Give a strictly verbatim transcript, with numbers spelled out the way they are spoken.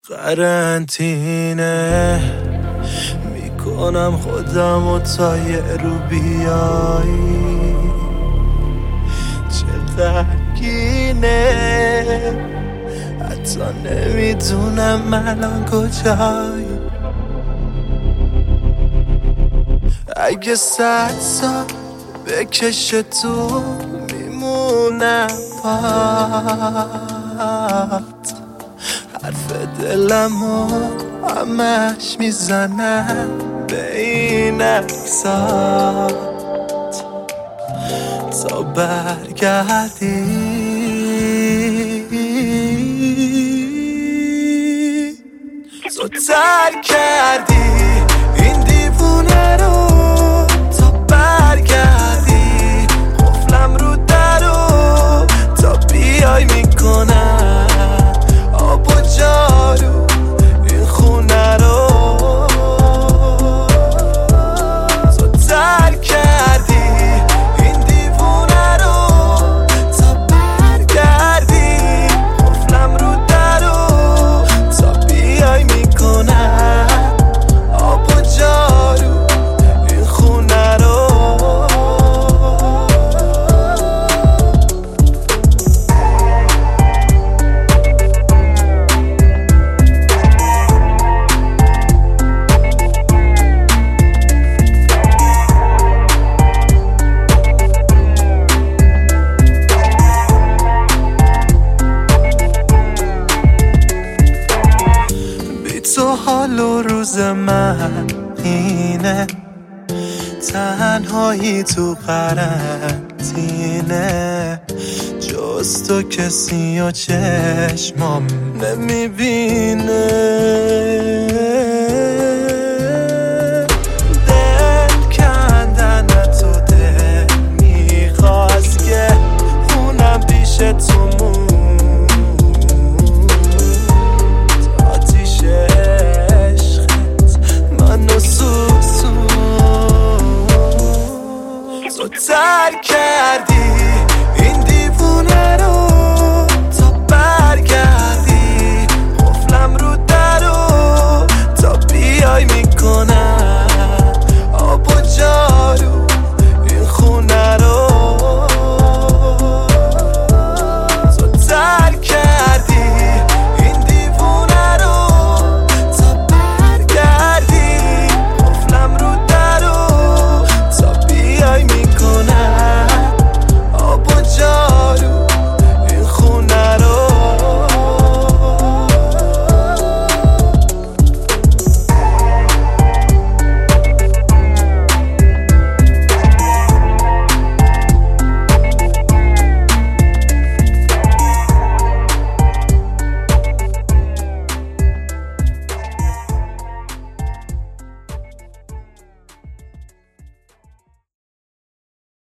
قرنطینه میکنم خودم و تا یه رو بیایی، چه غمگینه حتی نمیدونم الان کجایی. اگه صد سال بکشه تو میمونم پات، حرف دلمو همش میزنم به این عکسات تا برگردی. تو ترک کردی این دیوونه رو تا برگردی، قفلم رو درو تا بیای میکنم آب و جارو این خونه رو. تو ترک کردی این دیوونه رو تا برگردی، قفلم رو درو تا بیای میکنم آب و جارو این خونه رو. بی تو حال و روز من اینه، تنهایی تو قرنطینه، جز تو کسی و چشمام نمیبینه.